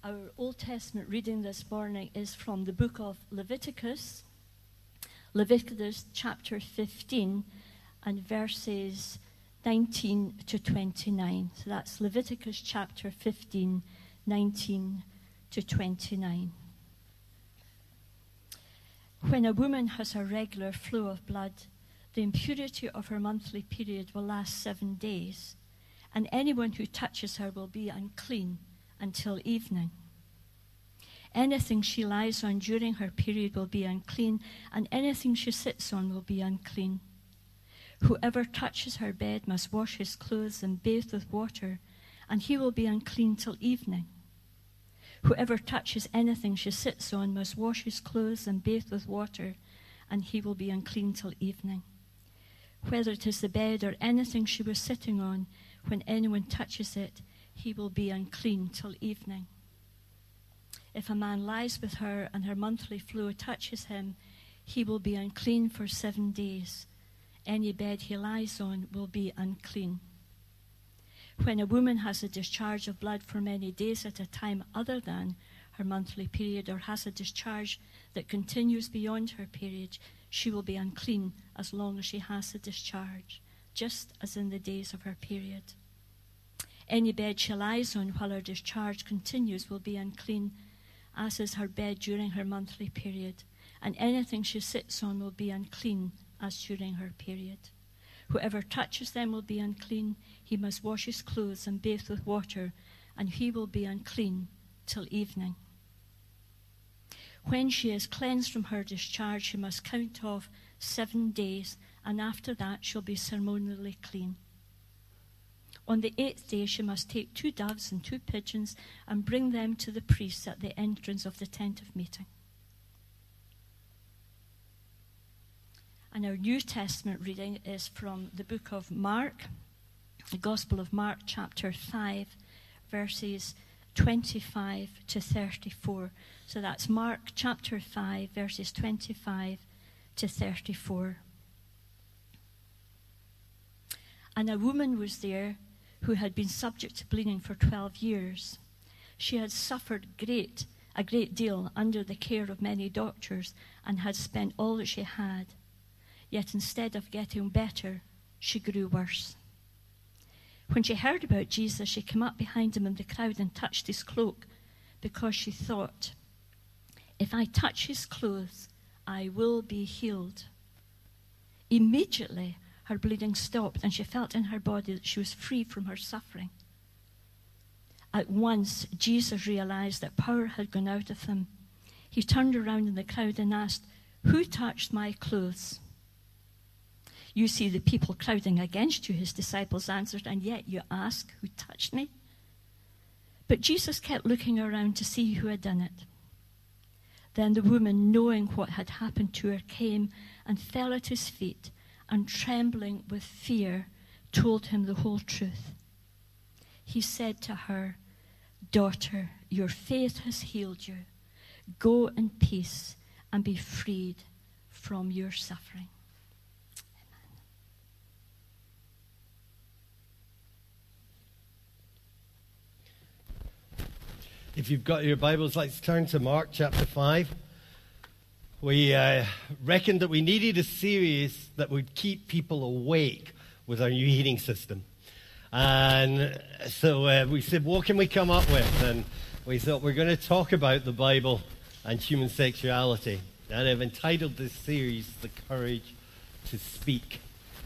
Our Old Testament reading this morning is from the book of Leviticus, Leviticus chapter 15 and verses 19 to 29. So that's Leviticus chapter 15, 19 to 29. When a woman has a regular flow of blood, the impurity of her monthly period will last 7 days, and anyone who touches her will be unclean until evening. Anything she lies on during her period will be unclean, and anything she sits on will be unclean. Whoever touches her bed must wash his clothes and bathe with water, and he will be unclean till evening. Whoever touches anything she sits on must wash his clothes and bathe with water, and he will be unclean till evening. Whether it is the bed or anything she was sitting on, when anyone touches it, he will be unclean till evening. If a man lies with her and her monthly flow touches him, he will be unclean for 7 days. Any bed he lies on will be unclean. When a woman has a discharge of blood for many days at a time other than her monthly period, or has a discharge that continues beyond her period, she will be unclean as long as she has a discharge, just as in the days of her period. Any bed she lies on while her discharge continues will be unclean, as is her bed during her monthly period, and anything she sits on will be unclean as during her period. Whoever touches them will be unclean. He must wash his clothes and bathe with water, and he will be unclean till evening. When she is cleansed from her discharge, she must count off 7 days, and after that she'll be ceremonially clean. On the 8th day she must take 2 doves and 2 pigeons and bring them to the priest at the entrance of the tent of meeting. And our New Testament reading is from the book of Mark, the Gospel of Mark, chapter 5, verses 25 to 34. So that's Mark chapter 5, verses 25 to 34. And a woman was there who had been subject to bleeding for 12 years. She had suffered a great deal under the care of many doctors and had spent all that she had. Yet instead of getting better, she grew worse. When she heard about Jesus, she came up behind him in the crowd and touched his cloak, because she thought, "If I touch his clothes, I will be healed." Immediately, her bleeding stopped, and she felt in her body that she was free from her suffering. At once, Jesus realized that power had gone out of him. He turned around in the crowd and asked, "Who touched my clothes?" "You see the people crowding against you," his disciples answered, "and yet you ask, 'Who touched me?'" But Jesus kept looking around to see who had done it. Then the woman, knowing what had happened to her, came and fell at his feet, and trembling with fear, told him the whole truth. He said to her, "Daughter, your faith has healed you. Go in peace and be freed from your suffering." Amen. If you've got your Bibles, let's turn to Mark chapter 5. We reckoned that we needed a series that would keep people awake with our new heating system. And so we said, what can we come up with? And we thought we're going to talk about the Bible and human sexuality. And I've entitled this series, "The Courage to Speak."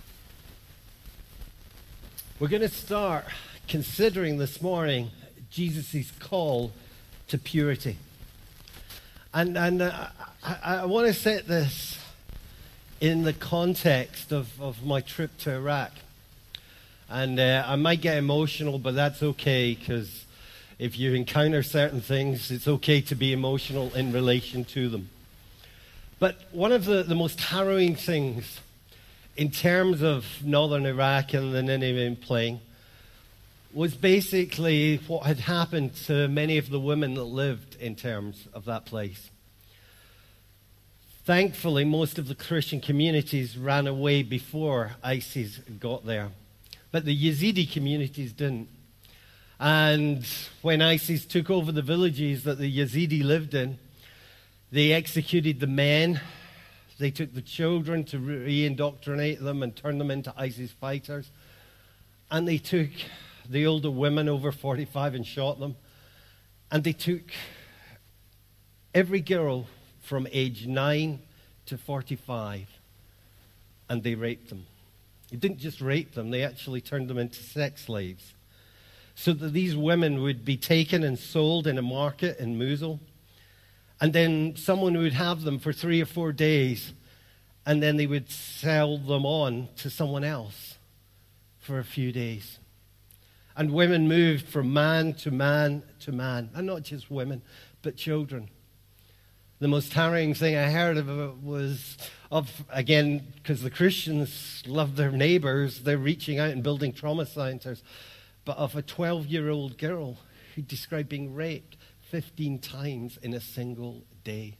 We're going to start considering this morning Jesus' call to purity. And I want to set this in the context of my trip to Iraq. And I might get emotional, but that's okay, because if you encounter certain things, it's okay to be emotional in relation to them. But one of the most harrowing things in terms of northern Iraq and the Nineveh plain was basically what had happened to many of the women that lived in terms of that place. Thankfully, most of the Christian communities ran away before ISIS got there. But the Yazidi communities didn't. And when ISIS took over the villages that the Yazidi lived in, they executed the men. They took the children to re-indoctrinate them and turn them into ISIS fighters. And they took the older women over 45 and shot them. And they took every girl from age 9 to 45 and they raped them. They didn't just rape them, they actually turned them into sex slaves. So that these women would be taken and sold in a market in Mosul. And then someone would have them for 3 or 4 days, and then they would sell them on to someone else for a few days. And women moved from man to man to man. And not just women, but children. The most harrowing thing I heard of it was again, because the Christians love their neighbors, they're reaching out and building trauma centers, but of a 12-year-old girl who described being raped 15 times in a single day.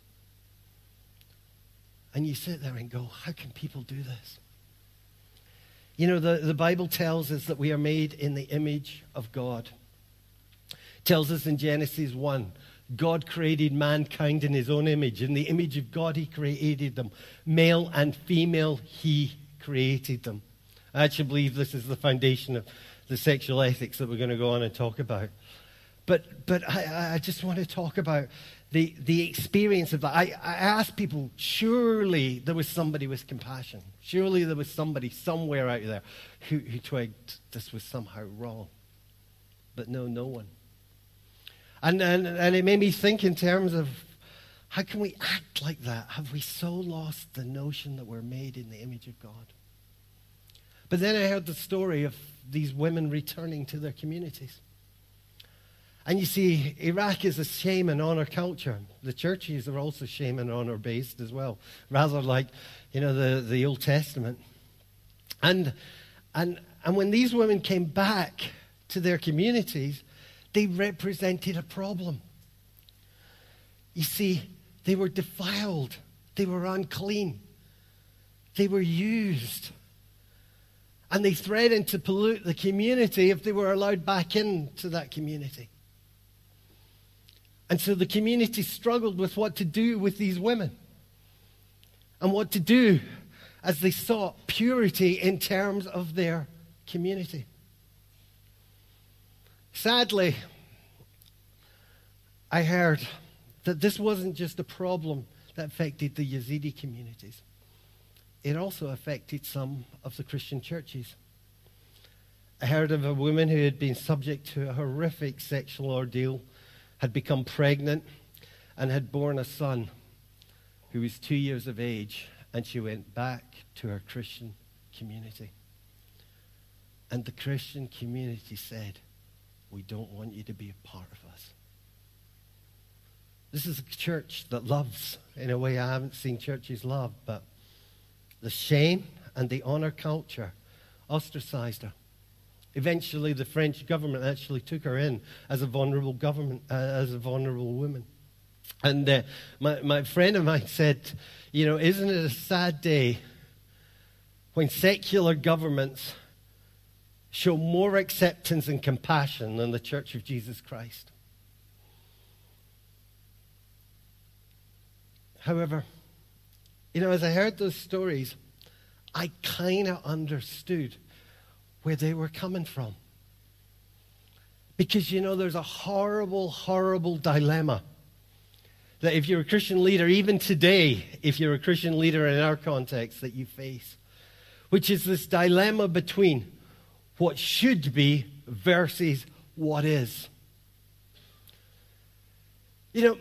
And you sit there and go, how can people do this? You know, the Bible tells us that we are made in the image of God. It tells us in Genesis 1, God created mankind in his own image. In the image of God, he created them. Male and female, he created them. I actually believe this is the foundation of the sexual ethics that we're going to go on and talk about. But I just want to talk about the experience of that. I ask people, surely there was somebody with compassion. Surely there was somebody somewhere out there who twigged this was somehow wrong. But no one. And it made me think in terms of, how can we act like that? Have we so lost the notion that we're made in the image of God? But then I heard the story of these women returning to their communities. And you see, Iraq is a shame and honor culture. The churches are also shame and honor based as well, rather like, you know, the Old Testament. And when these women came back to their communities, they represented a problem. You see, they were defiled. They were unclean. They were used. And they threatened to pollute the community if they were allowed back into that community. And so the community struggled with what to do with these women and what to do as they sought purity in terms of their community. Sadly, I heard that this wasn't just a problem that affected the Yazidi communities. It also affected some of the Christian churches. I heard of a woman who had been subject to a horrific sexual ordeal, had become pregnant, and had borne a son who was 2 years of age, and she went back to her Christian community. And the Christian community said, we don't want you to be a part of us. This is a church that loves, in a way I haven't seen churches love, but the shame and the honor culture ostracized her. Eventually, the French government actually took her in as a vulnerable woman. And my friend of mine said, you know, isn't it a sad day when secular governments show more acceptance and compassion than the Church of Jesus Christ? However, you know, as I heard those stories, I kind of understood where they were coming from. Because, you know, there's a horrible, horrible dilemma that if you're a Christian leader, even today, if you're a Christian leader in our context, that you face, which is this dilemma between what should be versus what is. You know,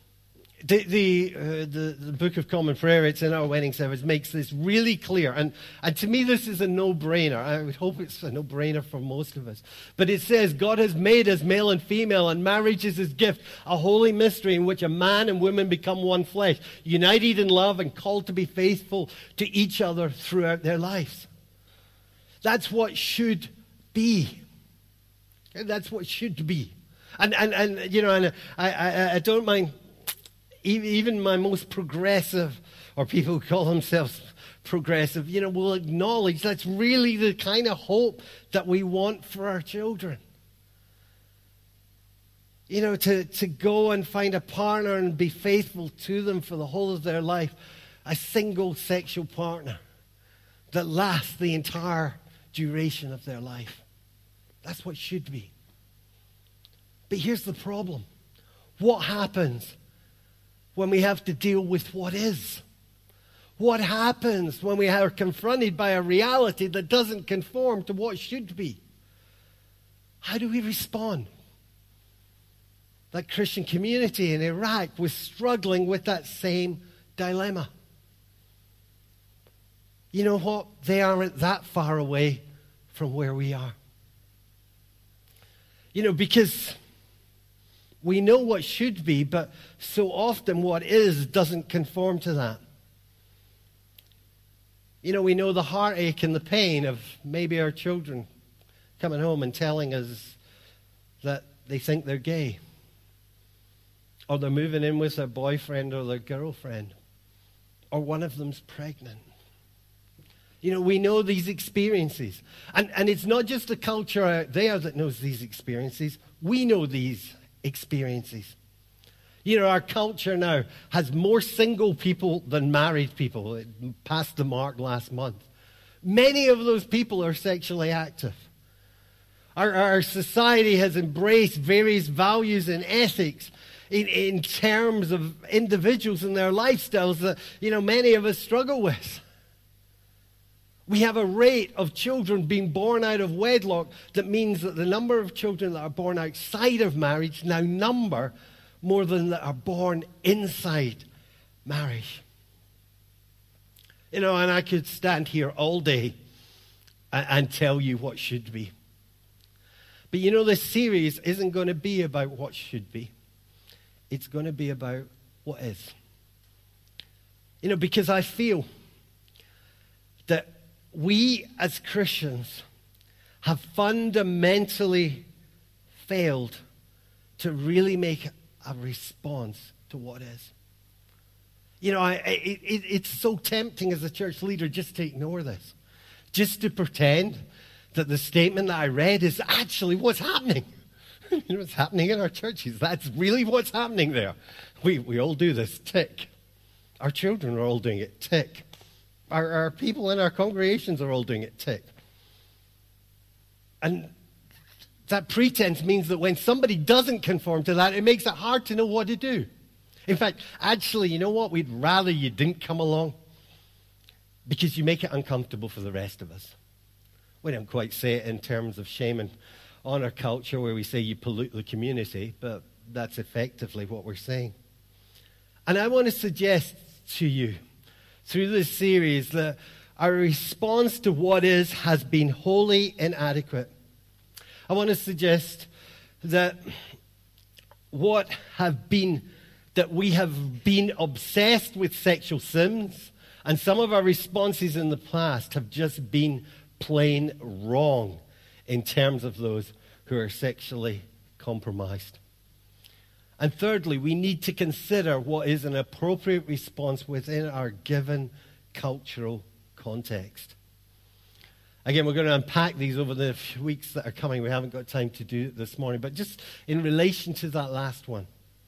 the Book of Common Prayer, it's in our wedding service, makes this really clear. And to me, this is a no-brainer. I would hope it's a no-brainer for most of us. But it says, God has made us male and female, and marriage is his gift, a holy mystery in which a man and woman become one flesh, united in love and called to be faithful to each other throughout their lives. That's what should be. That's what should be. And you know, and I don't mind. Even my most progressive, or people who call themselves progressive, you know, will acknowledge that's really the kind of hope that we want for our children. to go and find a partner and be faithful to them for the whole of their life, a single sexual partner that lasts the entire duration of their life. That's what should be. But here's the problem. What happens when we have to deal with what is? What happens when we are confronted by a reality that doesn't conform to what should be? How do we respond? That Christian community in Iraq was struggling with that same dilemma. You know what? They aren't that far away from where we are. Because we know what should be, but so often what is doesn't conform to that. We know the heartache and the pain of maybe our children coming home and telling us that they think they're gay. Or they're moving in with their boyfriend or their girlfriend. Or one of them's pregnant. We know these experiences. And it's not just the culture out there that knows these experiences. We know these experiences. Our culture now has more single people than married people. It passed the mark last month. Many of those people are sexually active. Our society has embraced various values and ethics in terms of individuals and their lifestyles that, many of us struggle with. We have a rate of children being born out of wedlock that means that the number of children that are born outside of marriage now number more than that are born inside marriage. And I could stand here all day and tell you what should be. But this series isn't going to be about what should be. It's going to be about what is. Because I feel that we as Christians have fundamentally failed to really make a response to what is. It's so tempting as a church leader just to ignore this. Just to pretend that the statement that I read is actually what's happening. What's happening in our churches. That's really what's happening there. We all do this, tick. Our children are all doing it, tick. Our people in our congregations are all doing it, tick. And that pretense means that when somebody doesn't conform to that, it makes it hard to know what to do. In fact, actually, you know what? We'd rather you didn't come along because you make it uncomfortable for the rest of us. We don't quite say it in terms of shame and honor culture where we say you pollute the community, but that's effectively what we're saying. And I want to suggest to you through this series that our response to what is has been wholly inadequate. I want to suggest that we have been obsessed with sexual sins, and some of our responses in the past have just been plain wrong in terms of those who are sexually compromised. And thirdly, we need to consider what is an appropriate response within our given cultural context. Again, we're going to unpack these over the weeks that are coming. We haven't got time to do it this morning. But just in relation to that last one,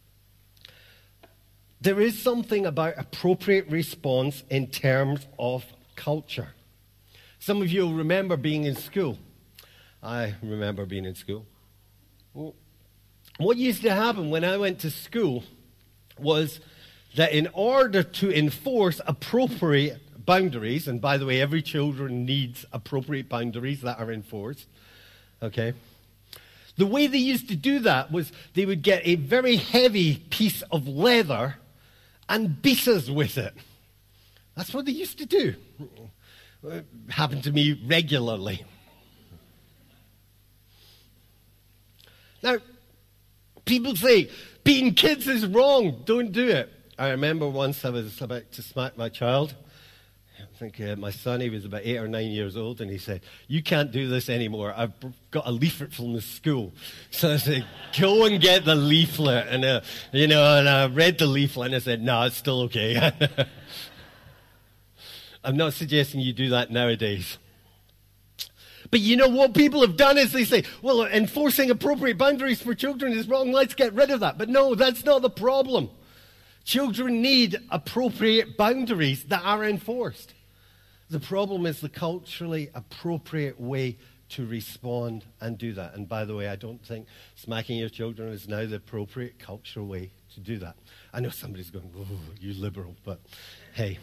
there is something about appropriate response in terms of culture. Some of you will remember being in school. I remember being in school. What used to happen when I went to school was that in order to enforce appropriate boundaries, and by the way, every children needs appropriate boundaries that are enforced, okay? The way they used to do that was they would get a very heavy piece of leather and beat us with it. That's what they used to do. It happened to me regularly. Now, people say, beating kids is wrong. Don't do it. I remember once I was about to smack my child. I think my son, he was about 8 or 9 years old, and he said, "You can't do this anymore. I've got a leaflet from the school." So I said, "Go and get the leaflet." And, and I read the leaflet, and I said, "No, it's still okay." I'm not suggesting you do that nowadays. But you know what people have done is they say, well, enforcing appropriate boundaries for children is wrong. Let's get rid of that. But no, that's not the problem. Children need appropriate boundaries that are enforced. The problem is the culturally appropriate way to respond and do that. And by the way, I don't think smacking your children is now the appropriate cultural way to do that. I know somebody's going, oh, you liberal, but hey.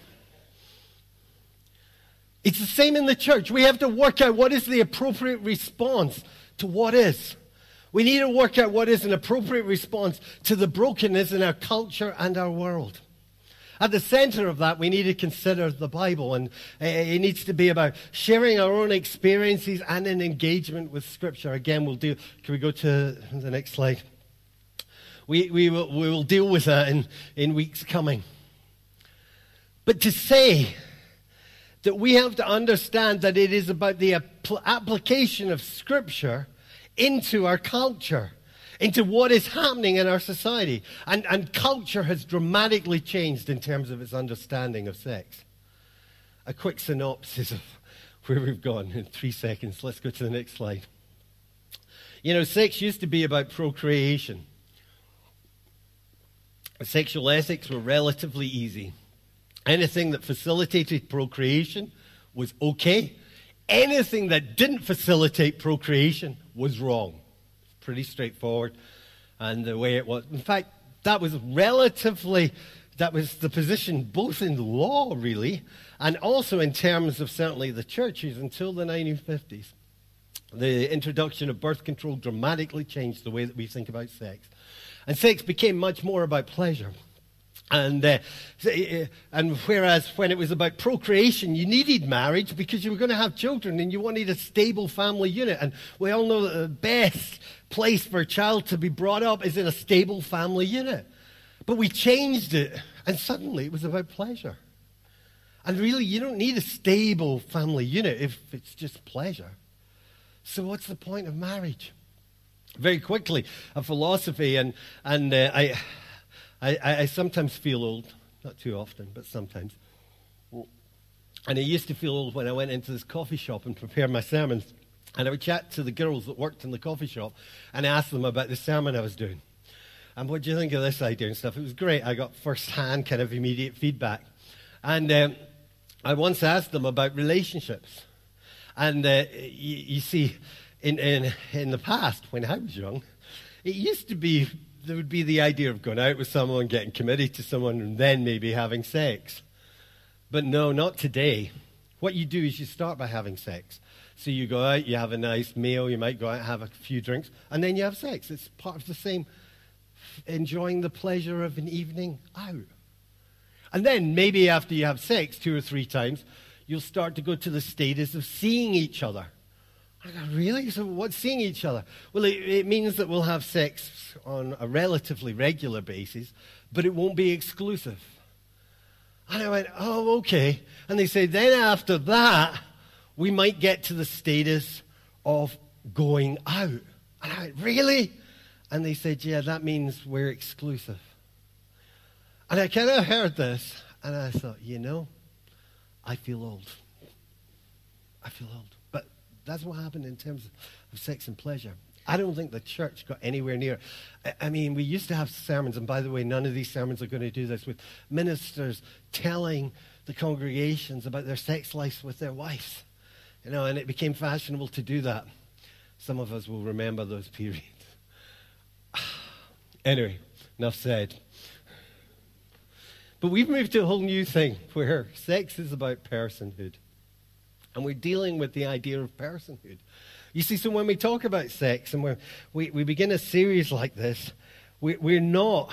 It's the same in the church. We have to work out what is the appropriate response to what is. We need to work out what is an appropriate response to the brokenness in our culture and our world. At the center of that, we need to consider the Bible, and it needs to be about sharing our own experiences and an engagement with Scripture. Again, can we go to the next slide? We will deal with that in weeks coming. But to say that we have to understand that it is about the application of Scripture into our culture, into what is happening in our society. And culture has dramatically changed in terms of its understanding of sex. A quick synopsis of where we've gone in 3 seconds. Let's go to the next slide. You know, sex used to be about procreation. Sexual ethics were relatively easy. Anything that facilitated procreation was okay. Anything that didn't facilitate procreation was wrong. It's pretty straightforward. And the way it was, in fact, that was the position both in law, really, and also in terms of certainly the churches until the 1950s. The introduction of birth control dramatically changed the way that we think about sex. And sex became much more about pleasure. And whereas when it was about procreation, you needed marriage because you were going to have children and you wanted a stable family unit. And we all know that the best place for a child to be brought up is in a stable family unit. But we changed it, and suddenly it was about pleasure. And really, you don't need a stable family unit if it's just pleasure. So what's the point of marriage? Very quickly, a philosophy, and I sometimes feel old, not too often, but sometimes. And I used to feel old when I went into this coffee shop and prepared my sermons. And I would chat to the girls that worked in the coffee shop and ask them about the sermon I was doing. And what do you think of this idea and stuff? It was great. I got first-hand kind of immediate feedback. And I once asked them about relationships. And you see, in the past, when I was young, it used to be, there would be the idea of going out with someone, getting committed to someone, and then maybe having sex. But no, not today. What you do is you start by having sex. So you go out, you have a nice meal, you might go out and have a few drinks, and then you have sex. It's part of the same, enjoying the pleasure of an evening out. And then maybe after you have sex 2 or 3 times, you'll start to go to the status of seeing each other. I go, really? So what's seeing each other? Well, it means that we'll have sex on a relatively regular basis, but it won't be exclusive. And I went, oh, okay. And they say, then after that, we might get to the status of going out. And I went, really? And they said, yeah, that means we're exclusive. And I kind of heard this, and I thought, you know, I feel old. I feel old. But that's what happened in terms of sex and pleasure. I don't think the church got anywhere near. I mean, we used to have sermons, and by the way, none of these sermons are going to do this, with ministers telling the congregations about their sex lives with their wives. You know, and it became fashionable to do that. Some of us will remember those periods. Anyway, enough said. But we've moved to a whole new thing where sex is about personhood. And we're dealing with the idea of personhood. You see, so when we talk about sex and we begin a series like this, we're not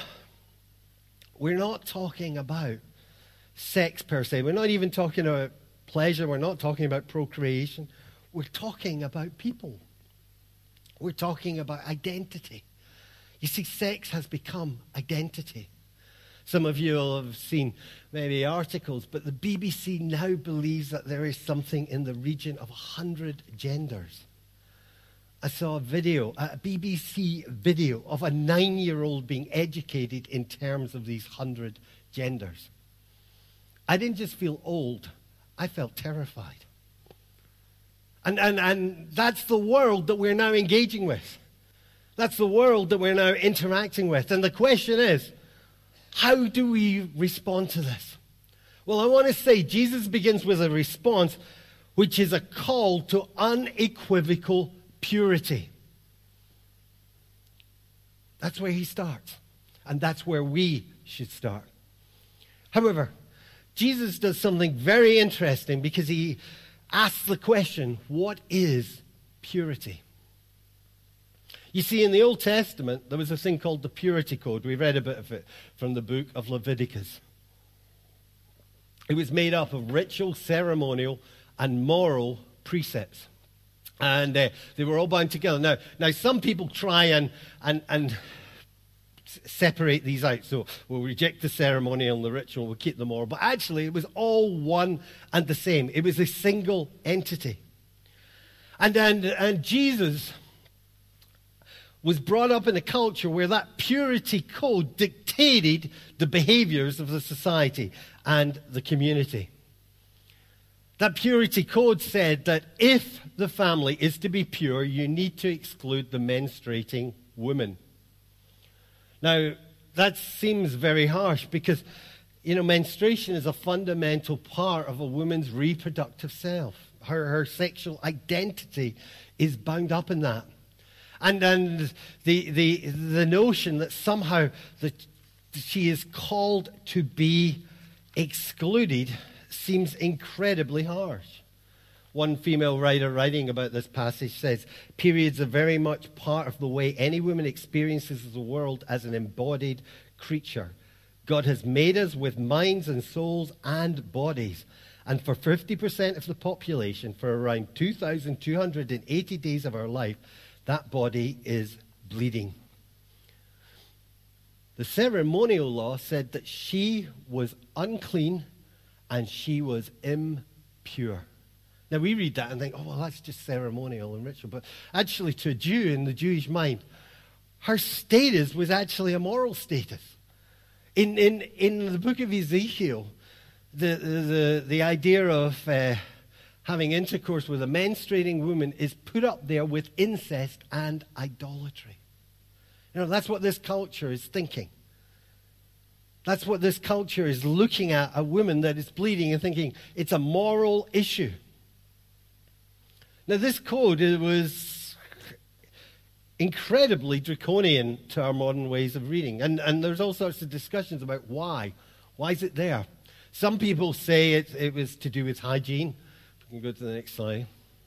talking about sex per se. We're not even talking about pleasure. We're not talking about procreation. We're talking about people. We're talking about identity. You see, sex has become identity. Some of you will have seen maybe articles, but the BBC now believes that there is something in the region of 100 genders. I saw a BBC video of a 9-year-old being educated in terms of these 100 genders. I didn't just feel old, I felt terrified. And that's the world that we're now engaging with. That's the world that we're now interacting with. And the question is, how do we respond to this? Well, I want to say Jesus begins with a response, which is a call to unequivocal purity. That's where he starts. And that's where we should start. However, Jesus does something very interesting because he asks the question, what is purity? You see, in the Old Testament, there was a thing called the Purity Code. We read a bit of it from the book of Leviticus. It was made up of ritual, ceremonial, and moral precepts. And they were all bound together. Now some people try and separate these out. So we'll reject the ceremonial and the ritual, we'll keep the moral. But actually, it was all one and the same. It was a single entity. And Jesus was brought up in a culture where that purity code dictated the behaviors of the society and the community. That purity code said that if the family is to be pure, you need to exclude the menstruating woman. Now, that seems very harsh because, menstruation is a fundamental part of a woman's reproductive self. Her sexual identity is bound up in that. And the notion that somehow that she is called to be excluded seems incredibly harsh. One female writer writing about this passage says, periods are very much part of the way any woman experiences the world as an embodied creature. God has made us with minds and souls and bodies. And for 50% of the population, for around 2,280 days of our life, that body is bleeding. The ceremonial law said that she was unclean and she was impure. Now, we read that and think, oh, well, that's just ceremonial and ritual. But actually, to a Jew in the Jewish mind, her status was actually a moral status. In the book of Ezekiel, the idea of having intercourse with a menstruating woman is put up there with incest and idolatry. That's what this culture is thinking. That's what this culture is looking at, a woman that is bleeding and thinking it's a moral issue. Now, this code was incredibly draconian to our modern ways of reading. And there's all sorts of discussions about why. Why is it there? Some people say it was to do with hygiene. We can go to the next slide.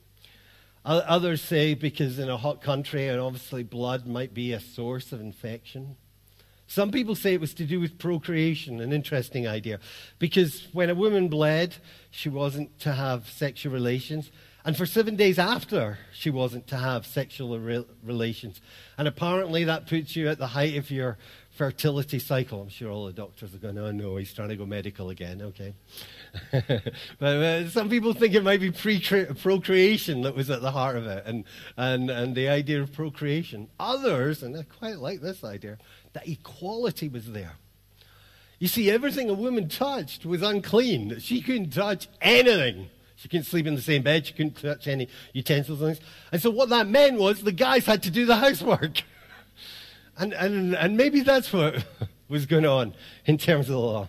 Others say because in a hot country, and obviously blood might be a source of infection. Some people say it was to do with procreation, an interesting idea. Because when a woman bled, she wasn't to have sexual relations. And for 7 days after, she wasn't to have sexual relations. And apparently that puts you at the height of your fertility cycle. I'm sure all the doctors are going, oh no, he's trying to go medical again. Okay. But some people think it might be procreation that was at the heart of it, and the idea of procreation. Others, and I quite like this idea, that equality was there. You see, everything a woman touched was unclean. She couldn't touch anything. She couldn't sleep in the same bed. She couldn't touch any utensils and things. And so what that meant was the guys had to do the housework. And maybe that's what was going on in terms of the law.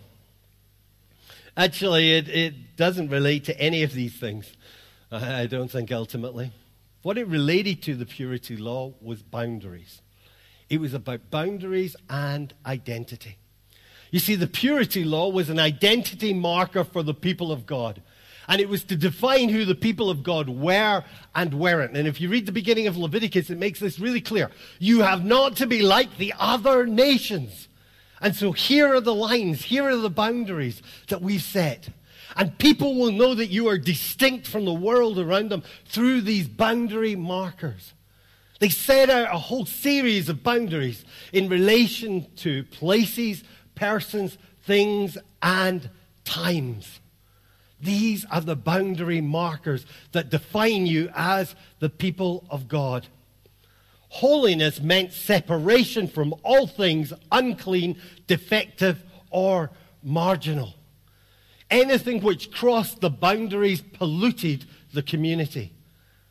Actually, it doesn't relate to any of these things, I don't think, ultimately. What it related to, the purity law, was boundaries. It was about boundaries and identity. You see, the purity law was an identity marker for the people of God. And it was to define who the people of God were and weren't. And if you read the beginning of Leviticus, it makes this really clear. You have not to be like the other nations. And so here are the lines, here are the boundaries that we've set. And people will know that you are distinct from the world around them through these boundary markers. They set out a whole series of boundaries in relation to places, persons, things, and times. These are the boundary markers that define you as the people of God. Holiness meant separation from all things unclean, defective, or marginal. Anything which crossed the boundaries polluted the community.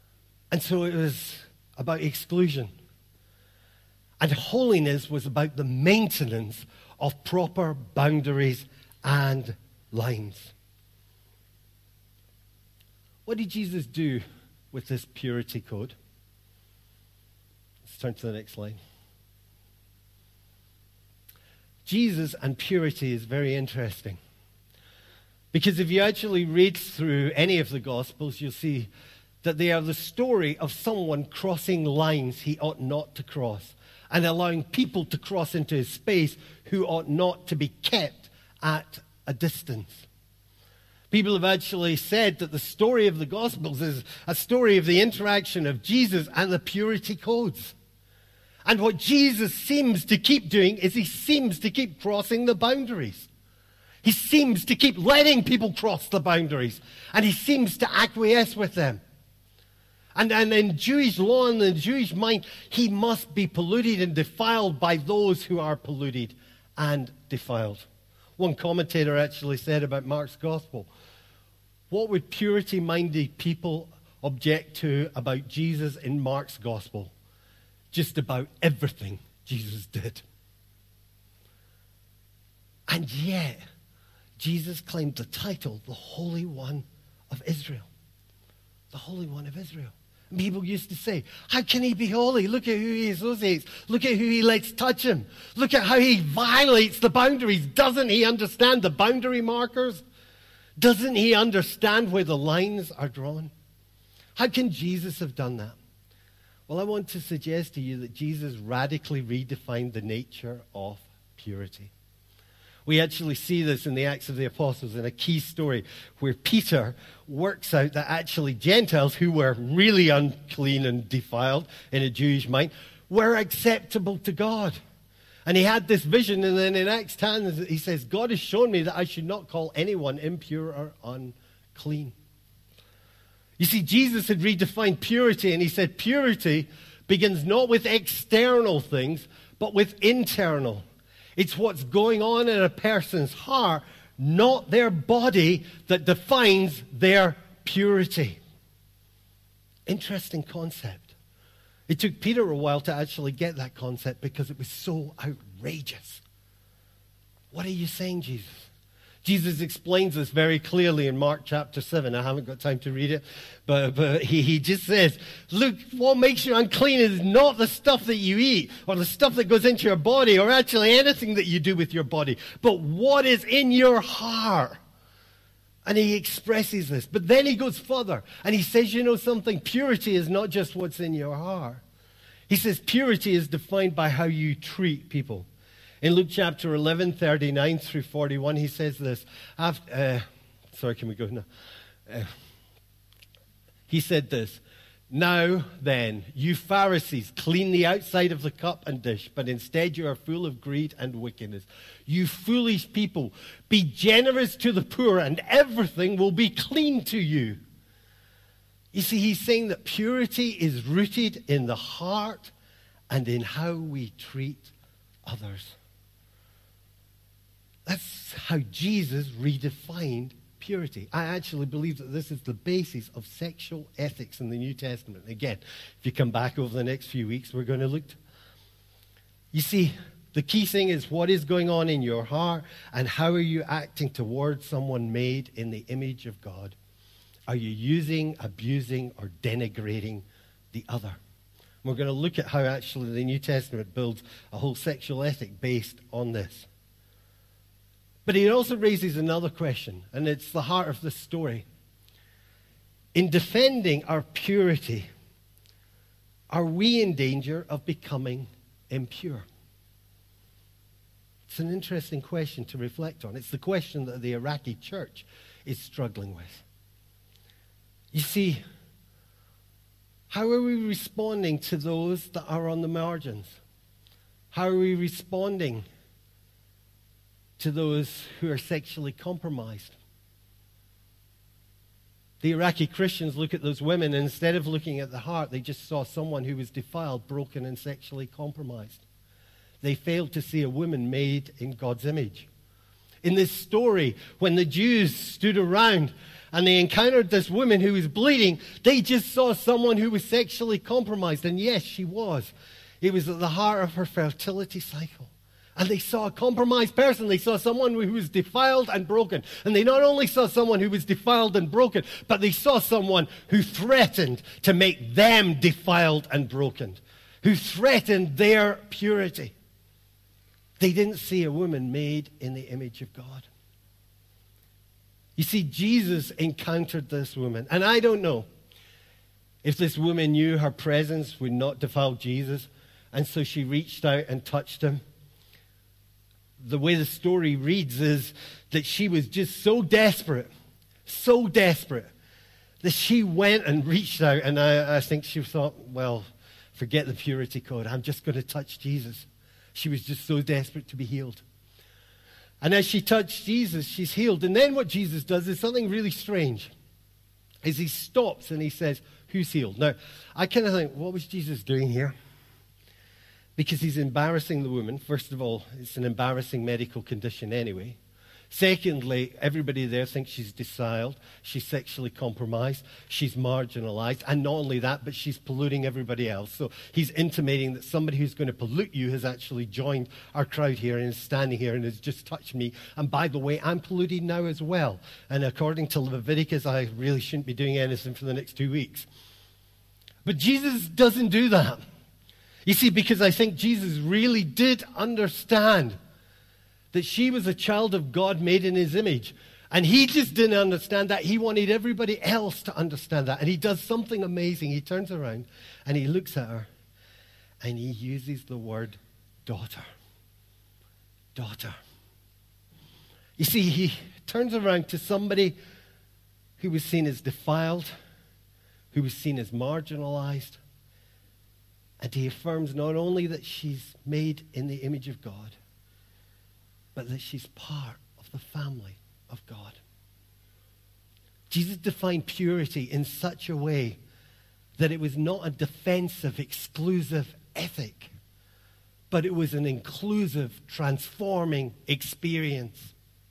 And so it was about exclusion. And holiness was about the maintenance of proper boundaries and lines. What did Jesus do with this purity code? Let's turn to the next slide. Jesus and purity is very interesting. Because if you actually read through any of the Gospels, you'll see that they are the story of someone crossing lines he ought not to cross and allowing people to cross into his space who ought not to be kept at a distance. People have actually said that the story of the Gospels is a story of the interaction of Jesus and the purity codes. And what Jesus seems to keep doing is he seems to keep crossing the boundaries. He seems to keep letting people cross the boundaries. And he seems to acquiesce with them. And in Jewish law and the Jewish mind, he must be polluted and defiled by those who are polluted and defiled. One commentator actually said about Mark's gospel, what would purity-minded people object to about Jesus in Mark's gospel? Just about everything Jesus did. And yet, Jesus claimed the title, the Holy One of Israel. The Holy One of Israel. And people used to say, how can he be holy? Look at who he associates. Look at who he lets touch him. Look at how he violates the boundaries. Doesn't he understand the boundary markers? Doesn't he understand where the lines are drawn? How can Jesus have done that? Well, I want to suggest to you that Jesus radically redefined the nature of purity. We actually see this in the Acts of the Apostles in a key story where Peter works out that actually Gentiles who were really unclean and defiled in a Jewish mind were acceptable to God. And he had this vision, and then in Acts 10 he says, God has shown me that I should not call anyone impure or unclean. You see, Jesus had redefined purity, and he said purity begins not with external things, but with internal. It's what's going on in a person's heart, not their body, that defines their purity. Interesting concept. It took Peter a while to actually get that concept because it was so outrageous. What are you saying, Jesus? Jesus explains this very clearly in Mark chapter 7. I haven't got time to read it, but he just says, look, what makes you unclean is not the stuff that you eat or the stuff that goes into your body or actually anything that you do with your body, but what is in your heart. And he expresses this. But then he goes further and he says, you know something? Purity is not just what's in your heart. He says purity is defined by how you treat people. In Luke chapter 11, 39 through 41, he says this. Can we go now? He said this. Now then, you Pharisees, clean the outside of the cup and dish, but instead you are full of greed and wickedness. You foolish people, be generous to the poor and everything will be clean to you. You see, he's saying that purity is rooted in the heart and in how we treat others. That's how Jesus redefined purity. I actually believe that this is the basis of sexual ethics in the New Testament. Again, if you come back over the next few weeks, we're going to look. You see, the key thing is what is going on in your heart and how are you acting towards someone made in the image of God? Are you using, abusing, or denigrating the other? And we're going to look at how actually the New Testament builds a whole sexual ethic based on this. But it also raises another question, and it's the heart of the story. In defending our purity, are we in danger of becoming impure? It's an interesting question to reflect on. It's the question that the Iraqi church is struggling with. You see, how are we responding to those that are on the margins? How are we responding to those who are sexually compromised? The Iraqi Christians look at those women, and instead of looking at the heart, they just saw someone who was defiled, broken, and sexually compromised. They failed to see a woman made in God's image. In this story, when the Jews stood around and they encountered this woman who was bleeding, they just saw someone who was sexually compromised. And yes, she was. It was at the heart of her fertility cycle. And they saw a compromised person. They saw someone who was defiled and broken. And they not only saw someone who was defiled and broken, but they saw someone who threatened to make them defiled and broken, who threatened their purity. They didn't see a woman made in the image of God. You see, Jesus encountered this woman. And I don't know if this woman knew her presence would not defile Jesus, and so she reached out and touched him. The way the story reads is that she was just so desperate, that she went and reached out, and I think she thought, well, forget the purity code. I'm just going to touch Jesus. She was just so desperate to be healed. And as she touched Jesus, she's healed. And then what Jesus does is something really strange. Is he stops and he says, who's healed? Now, I kind of think, what was Jesus doing here? Because he's embarrassing the woman. First of all, it's an embarrassing medical condition anyway. Secondly, everybody there thinks she's defiled, she's sexually compromised, she's marginalized, and not only that, but she's polluting everybody else. So he's intimating that somebody who's going to pollute you has actually joined our crowd here and is standing here and has just touched me. And by the way, I'm polluted now as well. And according to Leviticus, I really shouldn't be doing anything for the next 2 weeks. But Jesus doesn't do that. You see, because I think Jesus really did understand that she was a child of God made in his image. And he just didn't understand that. He wanted everybody else to understand that. And he does something amazing. He turns around and he looks at her and he uses the word daughter. Daughter. You see, he turns around to somebody who was seen as defiled, who was seen as marginalized. And he affirms not only that she's made in the image of God, but that she's part of the family of God. Jesus defined purity in such a way that it was not a defensive, exclusive ethic, but it was an inclusive, transforming experience.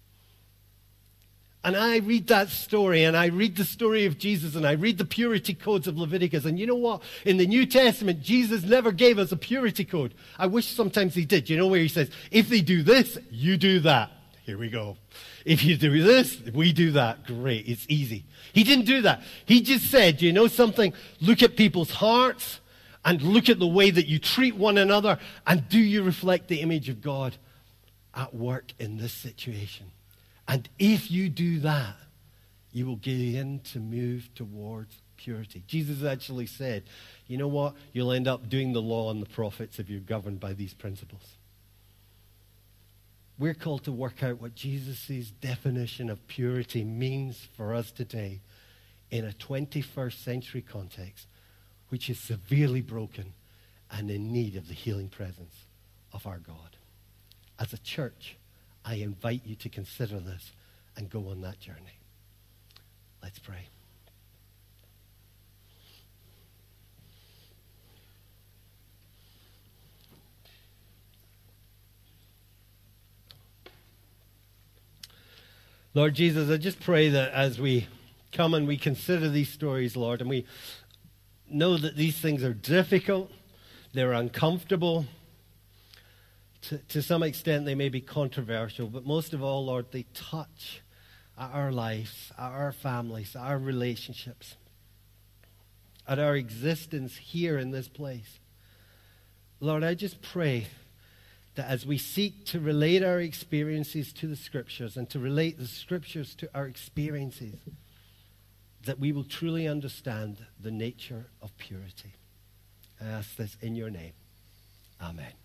And I read that story, and I read the story of Jesus, and I read the purity codes of Leviticus. And you know what? In the New Testament, Jesus never gave us a purity code. I wish sometimes he did. You know where he says, if they do this, you do that. Here we go. If you do this, we do that. Great. It's easy. He didn't do that. He just said, you know something? Look at people's hearts, and look at the way that you treat one another, and do you reflect the image of God at work in this situation? And if you do that, you will begin to move towards purity. Jesus actually said, you know what? You'll end up doing the law and the prophets if you're governed by these principles. We're called to work out what Jesus' definition of purity means for us today in a 21st century context, which is severely broken and in need of the healing presence of our God. As a church, I invite you to consider this and go on that journey. Let's pray. Lord Jesus, I just pray that as we come and we consider these stories, Lord, and we know that these things are difficult, they're uncomfortable, to some extent, they may be controversial, but most of all, Lord, they touch our lives, our families, our relationships, at our existence here in this place. Lord, I just pray that as we seek to relate our experiences to the Scriptures and to relate the Scriptures to our experiences, that we will truly understand the nature of purity. I ask this in your name. Amen.